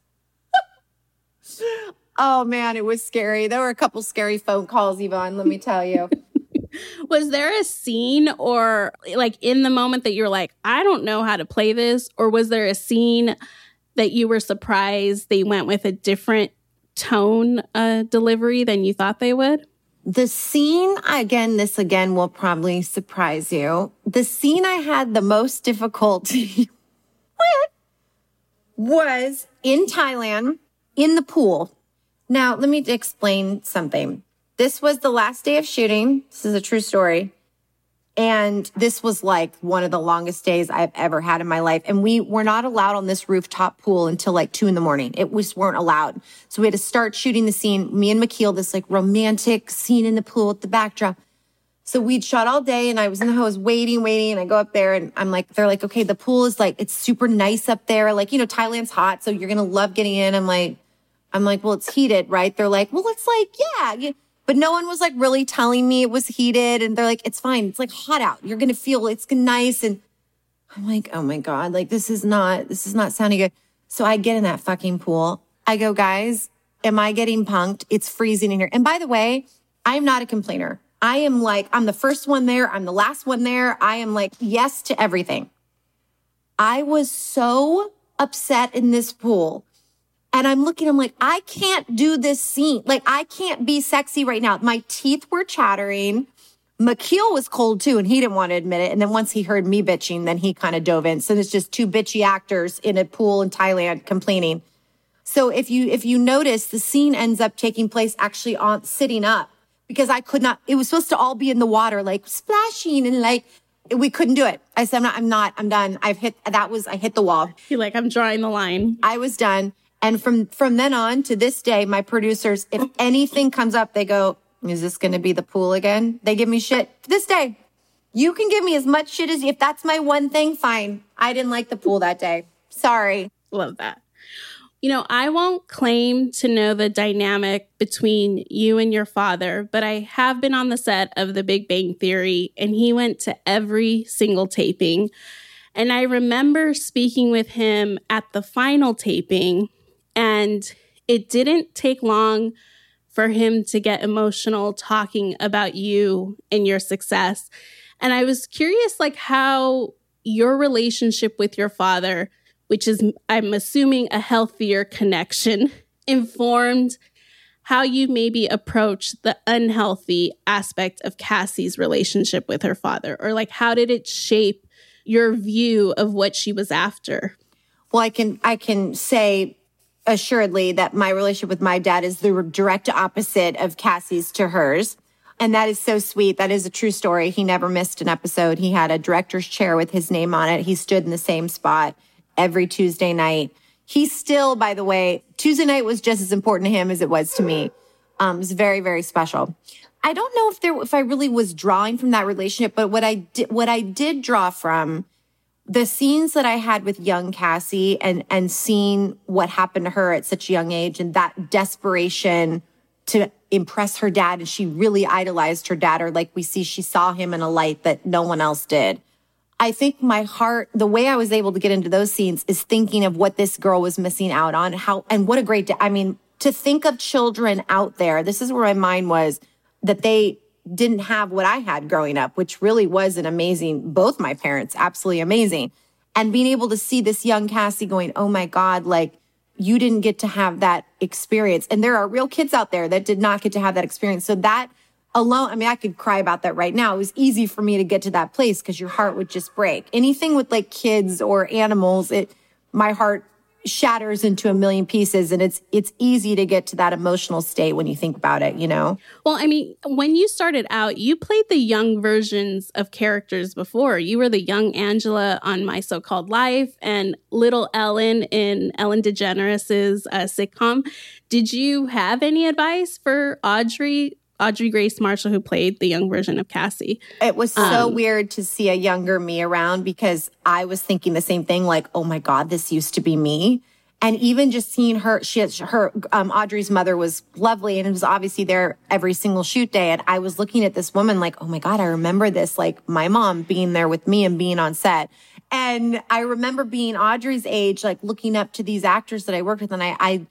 Oh man, it was scary. There were a couple scary phone calls, Yvonne, let me tell you. Was there a scene or in the moment that you're like, I don't know how to play this? Or was there a scene that you were surprised they went with a different tone delivery than you thought they would? The scene, this will probably surprise you. The scene I had the most difficulty with was in Thailand, in the pool. Now, let me explain something. This was the last day of shooting. This is a true story. And this was one of the longest days I've ever had in my life. And we were not allowed on this rooftop pool until 2 a.m. It was weren't allowed. So we had to start shooting the scene. Me and McKeel, this romantic scene in the pool with the backdrop. So we'd shot all day and I was in the house waiting. And I go up there and they're like, okay, the pool is it's super nice up there. Thailand's hot. So you're going to love getting in. I'm like, well, it's heated, right? They're like, well, it's yeah. But no one was really telling me it was heated. And they're like, it's fine. It's hot out. You're going to feel it's nice. And I'm like, oh my God, this is not sounding good. So I get in that fucking pool. I go, guys, am I getting punked? It's freezing in here. And by the way, I'm not a complainer. I am I'm the first one there. I'm the last one there. I am yes to everything. I was so upset in this pool. And I'm looking, I can't do this scene. I can't be sexy right now. My teeth were chattering. McKeel was cold too, and he didn't want to admit it. And then once he heard me bitching, then he kind of dove in. So it's just two bitchy actors in a pool in Thailand complaining. So if you notice, the scene ends up taking place actually on sitting up because I could not, it was supposed to all be in the water, splashing and we couldn't do it. I said, I'm done. I hit the wall. You're I'm drawing the line. I was done. And from then on to this day, my producers, if anything comes up, they go, is this going to be the pool again? They give me shit to this day. You can give me as much shit as if that's my one thing, fine. I didn't like the pool that day. Sorry. Love that. I won't claim to know the dynamic between you and your father, but I have been on the set of The Big Bang Theory, and he went to every single taping. And I remember speaking with him at the final taping, and it didn't take long for him to get emotional talking about you and your success. And I was curious, how your relationship with your father, which is, I'm assuming, a healthier connection, informed how you maybe approach the unhealthy aspect of Cassie's relationship with her father, or how did it shape your view of what she was after? Well, I can say assuredly that my relationship with my dad is the direct opposite of Cassie's to hers. And that is so sweet. That is a true story. He never missed an episode. He had a director's chair with his name on it. He stood in the same spot every Tuesday night. He still, by the way, Tuesday night was just as important to him as it was to me. It was very, very special. I don't know if I really was drawing from that relationship, but what I did draw from the scenes that I had with young Cassie and seeing what happened to her at such a young age and that desperation to impress her dad. And she really idolized her dad, or like we see, she saw him in a light that no one else did. I think my heart, the way I was able to get into those scenes is thinking of what this girl was missing out on, and what a great day. I mean, to think of children out there, this is where my mind was, that they didn't have what I had growing up, which really was an amazing, both my parents, absolutely amazing. And being able to see this young Cassie going, oh my God, like you didn't get to have that experience. And there are real kids out there that did not get to have that experience. So that alone, I mean, I could cry about that right now. It was easy for me to get to that place because your heart would just break. Anything with like kids or animals, my heart shatters into a million pieces, and it's easy to get to that emotional state when you think about it, you know? Well, I mean, when you started out, you played the young versions of characters before. You were the young Angela on My So-Called Life and little Ellen in Ellen DeGeneres' sitcom. Did you have any advice for Audrey Grace Marshall, who played the young version of Cassie? It was so weird to see a younger me around, because I was thinking the same thing, like, oh my God, this used to be me. And even just seeing her, Audrey's mother was lovely, and it was obviously there every single shoot day. And I was looking at this woman like, oh my God, I remember this, like my mom being there with me and being on set. And I remember being Audrey's age, like looking up to these actors that I worked with. And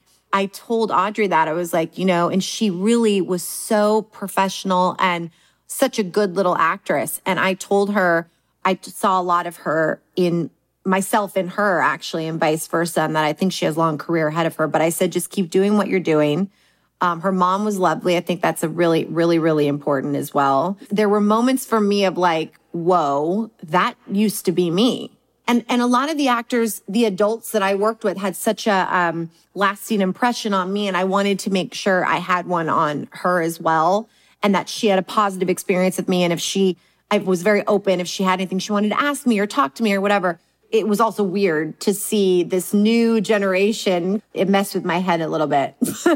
I told Audrey that. I was like, you know, and she really was so professional and such a good little actress. And I told her, I saw a lot of her in myself in her, actually, and vice versa, and that I think she has a long career ahead of her. But I said, just keep doing what you're doing. Her mom was lovely. I think that's a really, really, really important as well. There were moments for me of like, whoa, that used to be me. And a lot of the actors, the adults that I worked with, had such a lasting impression on me. And I wanted to make sure I had one on her as well, and that she had a positive experience with me. And I was very open. If she had anything she wanted to ask me or talk to me or whatever. It was also weird to see this new generation. It messed with my head a little bit.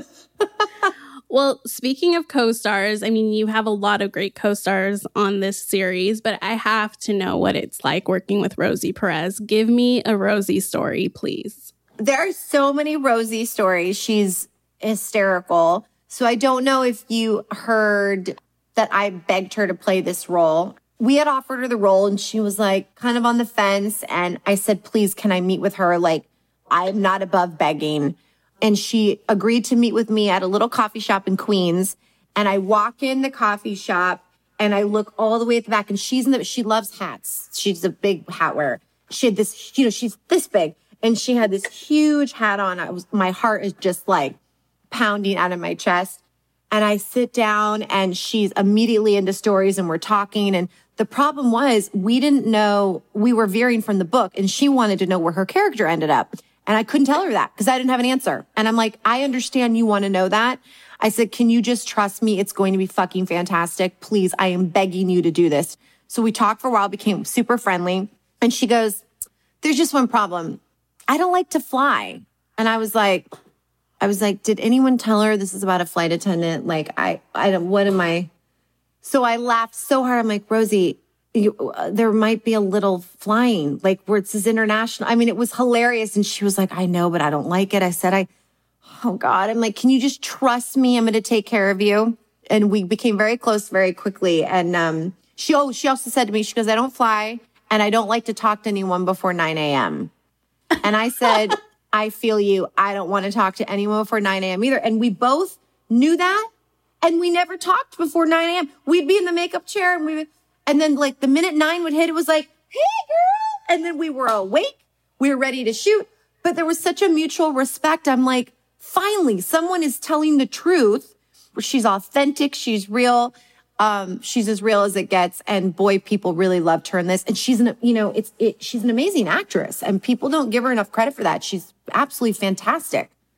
Well, speaking of co-stars, I mean, you have a lot of great co-stars on this series, but I have to know what it's like working with Rosie Perez. Give me a Rosie story, please. There are so many Rosie stories. She's hysterical. So I don't know if you heard that I begged her to play this role. We had offered her the role and she was like kind of on the fence. And I said, please, can I meet with her? Like, I'm not above begging. And she agreed to meet with me at a little coffee shop in Queens. And I walk in the coffee shop and I look all the way at the back, and she loves hats. She's a big hat wearer. She had this, she's this big, and she had this huge hat on. My heart is just like pounding out of my chest. And I sit down and she's immediately into stories and we're talking. And the problem was we didn't know, we were veering from the book, and she wanted to know where her character ended up. And I couldn't tell her that because I didn't have an answer. And I'm like, I understand you want to know that. I said, can you just trust me? It's going to be fucking fantastic. Please, I am begging you to do this. So we talked for a while, became super friendly. And she goes, there's just one problem. I don't like to fly. And I was like, did anyone tell her this is about a flight attendant? Like, I don't, what am I? So I laughed so hard. I'm like, Rosie, there might be a little flying, like where this is international. I mean, it was hilarious. And she was like, I know, but I don't like it. I said, oh God, I'm like, can you just trust me? I'm going to take care of you. And we became very close very quickly. And she also said to me, she goes, I don't fly and I don't like to talk to anyone before 9 a.m. And I said, I feel you. I don't want to talk to anyone before 9 a.m. either. And we both knew that. And we never talked before 9 a.m. We'd be in the makeup chair and then like the minute 9 would hit, it was like, hey girl. And then we were awake. We were ready to shoot. But there was such a mutual respect. I'm like, finally, someone is telling the truth. She's authentic. She's real. She's as real as it gets. And boy, people really loved her in this. And she's she's an amazing actress, and people don't give her enough credit for that. She's absolutely fantastic.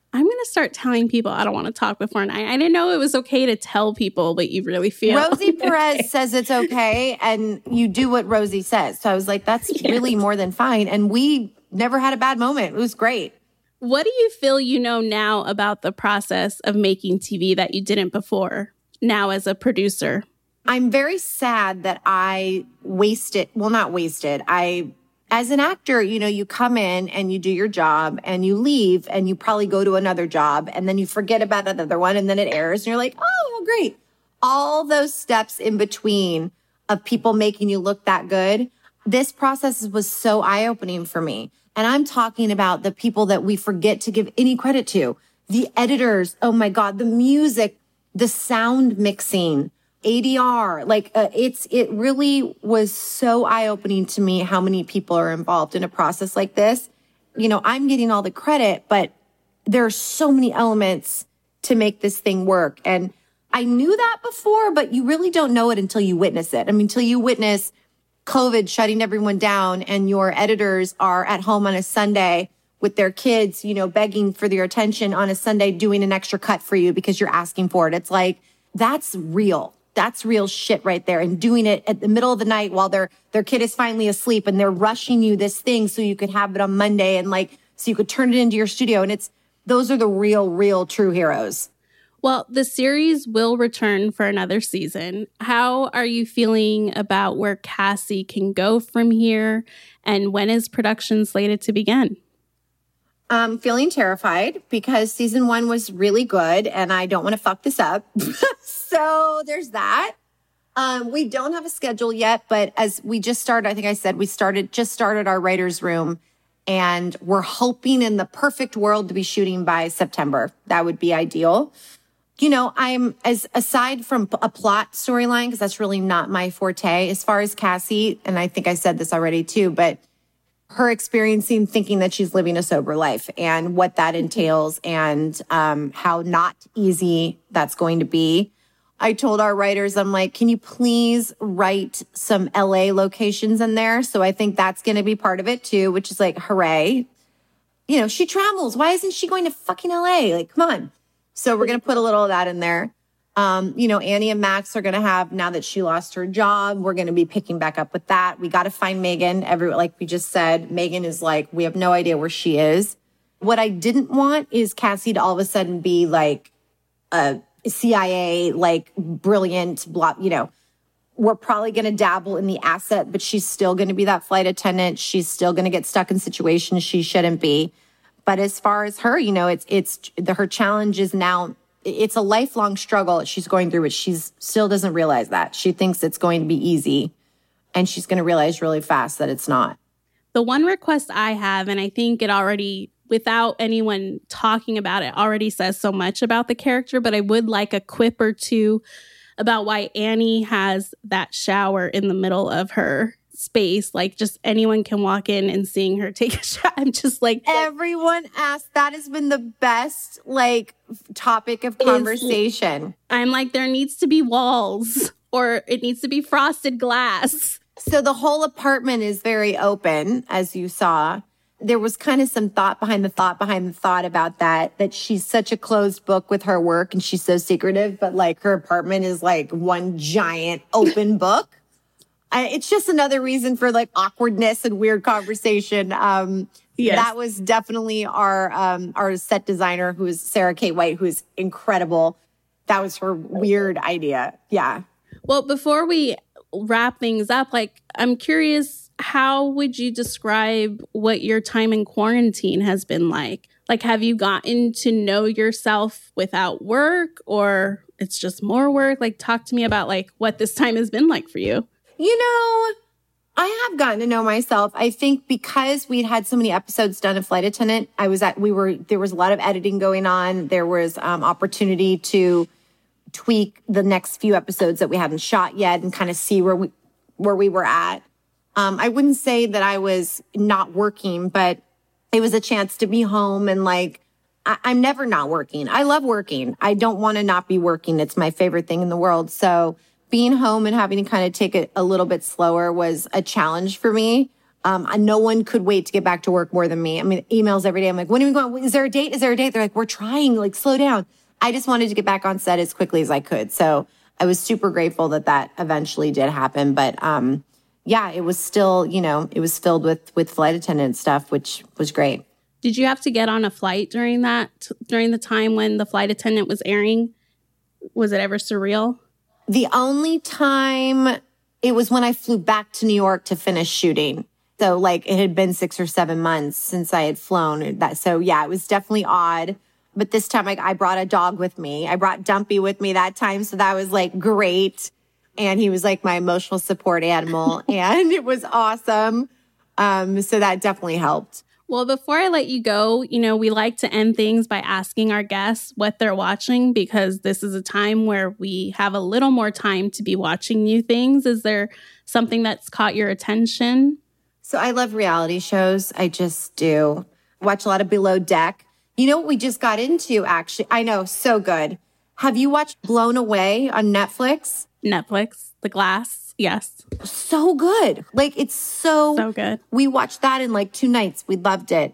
I'm going to start telling people I don't want to talk before 9. I didn't know it was okay to tell people what you really feel. Rosie Perez says it's okay, and you do what Rosie says. So I was like, that's really more than fine. And we never had a bad moment. It was great. What do you feel you know now about the process of making TV that you didn't before, now as a producer? I'm very sad that I wasted, well, not wasted. As an actor, you know, you come in and you do your job and you leave and you probably go to another job and then you forget about another one and then it airs and you're like, oh, great. All those steps in between of people making you look that good. This process was so eye-opening for me. And I'm talking about the people that we forget to give any credit to. The editors, oh my God, the music, the sound mixing, ADR, it really was so eye-opening to me how many people are involved in a process like this. You know, I'm getting all the credit, but there are so many elements to make this thing work. And I knew that before, but you really don't know it until you witness it. I mean, until you witness COVID shutting everyone down and your editors are at home on a Sunday with their kids, you know, begging for their attention on a Sunday, doing an extra cut for you because you're asking for it. It's like, that's real. That's real shit right there. And doing it at the middle of the night while their kid is finally asleep and they're rushing you this thing so you could have it on Monday and so you could turn it into your studio. And those are the real, true heroes. Well, the series will return for another season. How are you feeling about where Cassie can go from here? And when is production slated to begin? I'm feeling terrified because season 1 was really good and I don't want to fuck this up. So there's that. We don't have a schedule yet, but as we just started, I think I said we just started our writer's room and we're hoping in the perfect world to be shooting by September. That would be ideal. You know, aside from a plot storyline, because that's really not my forte, as far as Cassie, and I think I said this already too, but her experiencing thinking that she's living a sober life and what that entails and how not easy that's going to be. I told our writers, I'm like, can you please write some LA locations in there? So I think that's going to be part of it too, which is like, hooray. You know, she travels. Why isn't she going to fucking LA? Like, come on. So we're going to put a little of that in there. You know, Annie and Max are going to have, now that she lost her job, we're going to be picking back up with that. We got to find Megan. like we just said, Megan is like, we have no idea where she is. What I didn't want is Cassie to all of a sudden be like a CIA, like brilliant, blah, you know, we're probably going to dabble in the asset, but she's still going to be that flight attendant. She's still going to get stuck in situations she shouldn't be. But as far as her, you know, her challenge is now, it's a lifelong struggle she's going through, but she still doesn't realize that. She thinks it's going to be easy, and she's going to realize really fast that it's not. The one request I have, and I think it already, without anyone talking about it, already says so much about the character, but I would like a quip or two about why Annie has that shower in the middle of her space. Like, just anyone can walk in and seeing her take a shot. I'm just like, everyone asked. That has been the best topic of conversation. I'm like, there needs to be walls or it needs to be frosted glass. So the whole apartment is very open, as you saw. There was kind of some thought behind the thought about that she's such a closed book with her work and she's so secretive, but her apartment is one giant open book. It's just another reason for awkwardness and weird conversation. Yes. That was definitely our set designer, who is Sarah Kate White, who is incredible. That was her weird idea. Yeah. Well, before we wrap things up, I'm curious, how would you describe what your time in quarantine has been like? Have you gotten to know yourself without work, or it's just more work? Talk to me about what this time has been like for you. You know, I have gotten to know myself. I think because we'd had so many episodes done of Flight Attendant, there was a lot of editing going on. There was opportunity to tweak the next few episodes that we hadn't shot yet and kind of see where we were at. I wouldn't say that I was not working, but it was a chance to be home and I'm never not working. I love working. I don't want to not be working. It's my favorite thing in the world. So being home and having to kind of take it a little bit slower was a challenge for me. No one could wait to get back to work more than me. I mean, emails every day. I'm like, when are we going? Is there a date? Is there a date? They're like, we're trying, like, slow down. I just wanted to get back on set as quickly as I could. So I was super grateful that eventually did happen. But yeah, it was still, it was filled with flight attendant stuff, which was great. Did you have to get on a flight during the time when the flight attendant was airing? Was it ever surreal? The only time it was when I flew back to New York to finish shooting. So like it had been 6 or 7 months since I had flown. So yeah, it was definitely odd. But this time I brought a dog with me. I brought Dumpy with me that time. So that was like great. And he was like my emotional support animal. And it was awesome. So that definitely helped. Well, before I let you go, we like to end things by asking our guests what they're watching, because this is a time where we have a little more time to be watching new things. Is there something that's caught your attention? So I love reality shows. I just do. Watch a lot of Below Deck. You know what we just got into, actually? I know, so good. Have you watched Blown Away on Netflix? Netflix, The Glass, yes. So good. Like, it's so good. We watched that in like 2 nights. We loved it.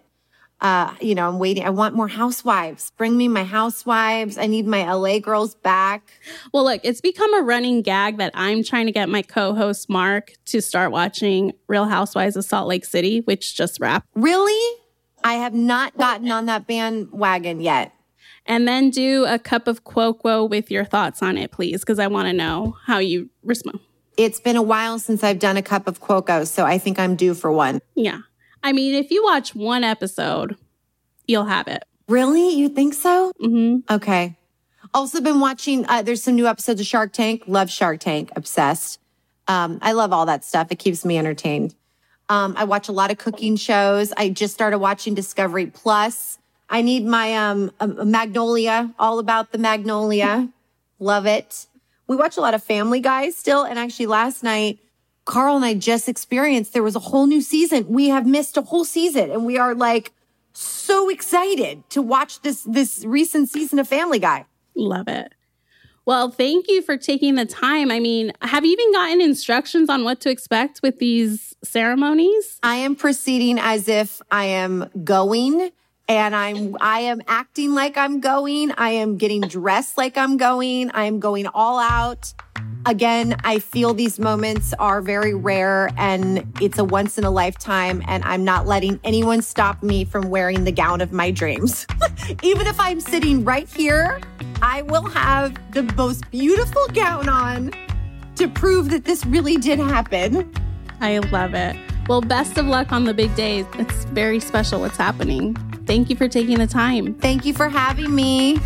I'm waiting. I want more housewives. Bring me my housewives. I need my LA girls back. Well, look, it's become a running gag that I'm trying to get my co-host Mark to start watching Real Housewives of Salt Lake City, which just wrapped. Really? I have not gotten on that bandwagon yet. And then do a cup of Quoquo with your thoughts on it, please, because I want to know how you respond. It's been a while since I've done a cup of Quoquo, so I think I'm due for one. Yeah. I mean, if you watch one episode, you'll have it. Really? You think so? Mm-hmm. Okay. Also been watching, there's some new episodes of Shark Tank. Love Shark Tank. Obsessed. I love all that stuff. It keeps me entertained. I watch a lot of cooking shows. I just started watching Discovery Plus. I need my Magnolia, all about the Magnolia. Love it. We watch a lot of Family Guy still. And actually last night, Carl and I just experienced there was a whole new season. We have missed a whole season and we are like so excited to watch this recent season of Family Guy. Love it. Well, thank you for taking the time. I mean, have you even gotten instructions on what to expect with these ceremonies? I am proceeding as if I am going, and I am acting like I'm going. I am getting dressed like I'm going. I am going all out. Again, I feel these moments are very rare and it's a once in a lifetime, and I'm not letting anyone stop me from wearing the gown of my dreams. Even if I'm sitting right here, I will have the most beautiful gown on to prove that this really did happen. I love it. Well, best of luck on the big day. It's very special what's happening. Thank you for taking the time. Thank you for having me.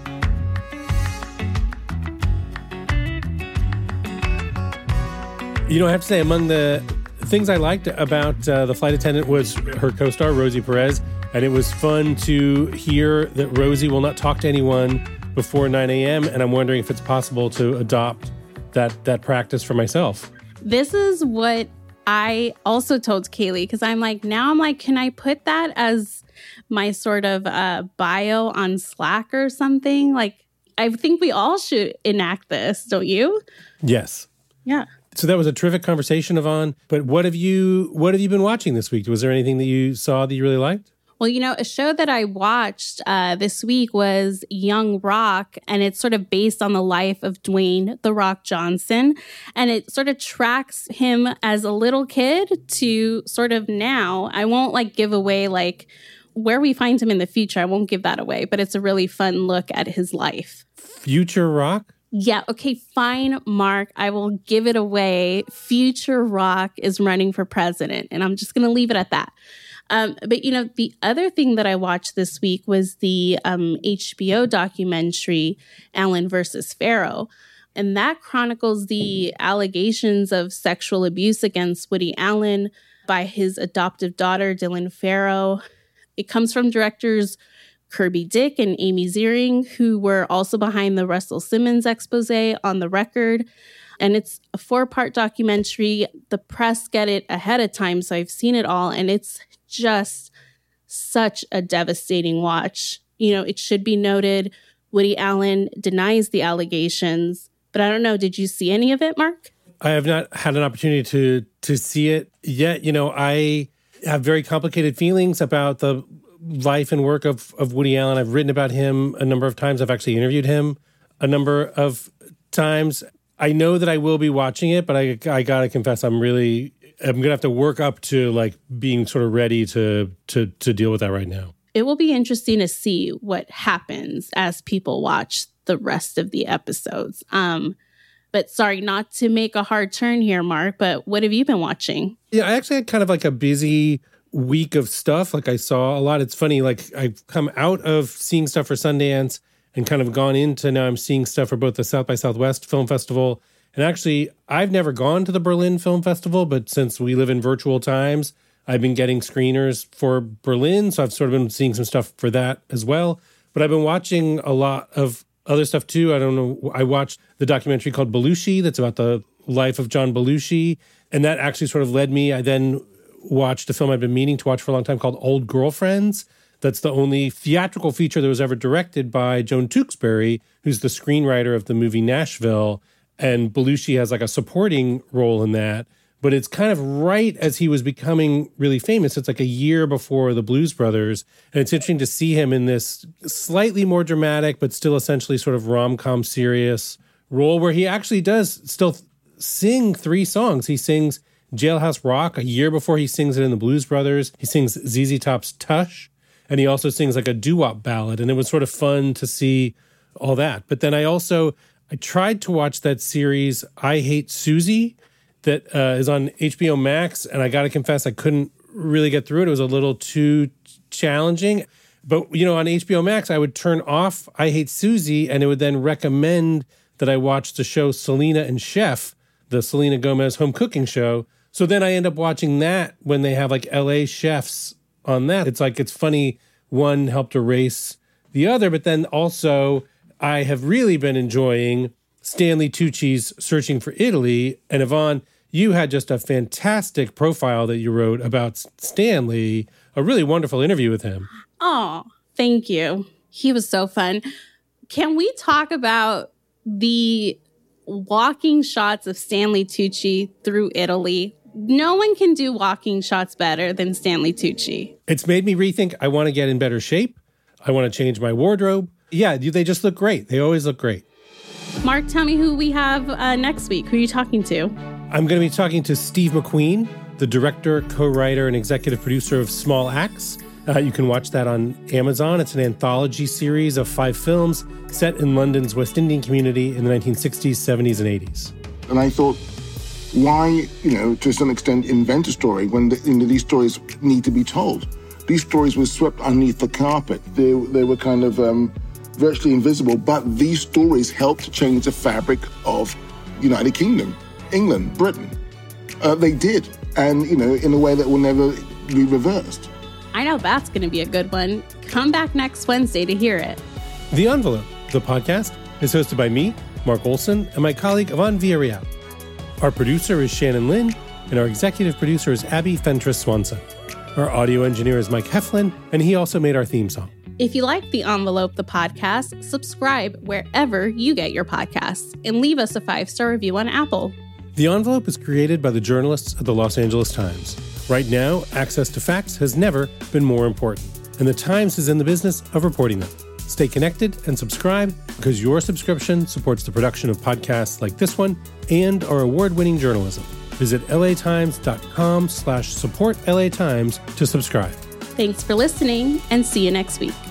I have to say, among the things I liked about the flight attendant was her co-star, Rosie Perez. And it was fun to hear that Rosie will not talk to anyone before 9 a.m. And I'm wondering if it's possible to adopt that practice for myself. This is what I also told Kaylee, because I'm like, can I put that as my sort of bio on Slack or something? Like, I think we all should enact this, don't you? Yes. Yeah. So that was a terrific conversation, Yvonne. But what have you been watching this week? Was there anything that you saw that you really liked? Well, a show that I watched this week was Young Rock, and it's sort of based on the life of Dwayne "The Rock" Johnson. And it sort of tracks him as a little kid to sort of now. I won't give away where we find him in the future. I won't give that away, but it's a really fun look at his life. Future Rock? Yeah, okay, fine, Mark. I will give it away. Future Rock is running for president, and I'm just going to leave it at that. But, the other thing that I watched this week was the HBO documentary, Allen versus Farrow. And that chronicles the allegations of sexual abuse against Woody Allen by his adoptive daughter, Dylan Farrow. It comes from directors Kirby Dick and Amy Ziering, who were also behind the Russell Simmons expose on The Record. And it's a 4-part documentary. The press get it ahead of time, so I've seen it all. And it's just such a devastating watch. It should be noted, Woody Allen denies the allegations. But I don't know, did you see any of it, Mark? I have not had an opportunity to see it yet. You know, I have very complicated feelings about the life and work of Woody Allen. I've written about him a number of times. I've actually interviewed him a number of times. I know that I will be watching it, but I got to confess, I'm going to have to work up to like being sort of ready to deal with that right now. It will be interesting to see what happens as people watch the rest of the episodes. But sorry, not to make a hard turn here, Mark, but what have you been watching? Yeah, I actually had kind of like a busy week of stuff. Like I saw a lot. It's funny, like I've come out of seeing stuff for Sundance and kind of gone into now I'm seeing stuff for both the South by Southwest Film Festival. And actually, I've never gone to the Berlin Film Festival, but since we live in virtual times, I've been getting screeners for Berlin. So I've sort of been seeing some stuff for that as well. But I've been watching a lot of other stuff too. I don't know. I watched the documentary called Belushi that's about the life of John Belushi. And that actually sort of led me. I then watched a film I've been meaning to watch for a long time called Old Girlfriends. That's the only theatrical feature that was ever directed by Joan Tewksbury, who's the screenwriter of the movie Nashville. And Belushi has like a supporting role in that. But it's kind of right as he was becoming really famous. It's like a year before the Blues Brothers. And it's interesting to see him in this slightly more dramatic, but still essentially sort of rom-com serious role where he actually does still sing 3 songs. He sings Jailhouse Rock a year before he sings it in the Blues Brothers. He sings ZZ Top's Tush. And he also sings like a doo-wop ballad. And it was sort of fun to see all that. But then I tried to watch that series, I Hate Susie, that is on HBO Max. And I got to confess, I couldn't really get through it. It was a little too challenging. But, you know, on HBO Max, I would turn off I Hate Susie, and it would then recommend that I watch the show Selena and Chef, the Selena Gomez home cooking show. So then I end up watching that when they have like LA chefs on that. It's like, it's funny, one helped erase the other, but then also I have really been enjoying Stanley Tucci's Searching for Italy. And Yvonne, you had just a fantastic profile that you wrote about Stanley, a really wonderful interview with him. Oh, thank you. He was so fun. Can we talk about the walking shots of Stanley Tucci through Italy? No one can do walking shots better than Stanley Tucci. It's made me rethink. I want to get in better shape. I want to change my wardrobe. Yeah, they just look great. They always look great. Mark, tell me who we have next week. Who are you talking to? I'm going to be talking to Steve McQueen, the director, co-writer, and executive producer of Small Axe. You can watch that on Amazon. It's an anthology series of 5 films set in London's West Indian community in the 1960s, 70s, and 80s. And I thought, why, to some extent, invent a story when these stories need to be told? These stories were swept underneath the carpet. They were kind of virtually invisible, but these stories helped change the fabric of United Kingdom, England, Britain. They did, and, in a way that will never be reversed. I know that's going to be a good one. Come back next Wednesday to hear it. The Envelope, the podcast, is hosted by me, Mark Olson, and my colleague Yvonne Villarreal. Our producer is Shannon Lin, and our executive producer is Abby Fentress Swanson. Our audio engineer is Mike Heflin, and he also made our theme song. If you like The Envelope, the podcast, subscribe wherever you get your podcasts and leave us a 5-star review on Apple. The Envelope is created by the journalists at the Los Angeles Times. Right now, access to facts has never been more important, and the Times is in the business of reporting them. Stay connected and subscribe because your subscription supports the production of podcasts like this one and our award-winning journalism. Visit latimes.com/support LA Times to subscribe. Thanks for listening and see you next week.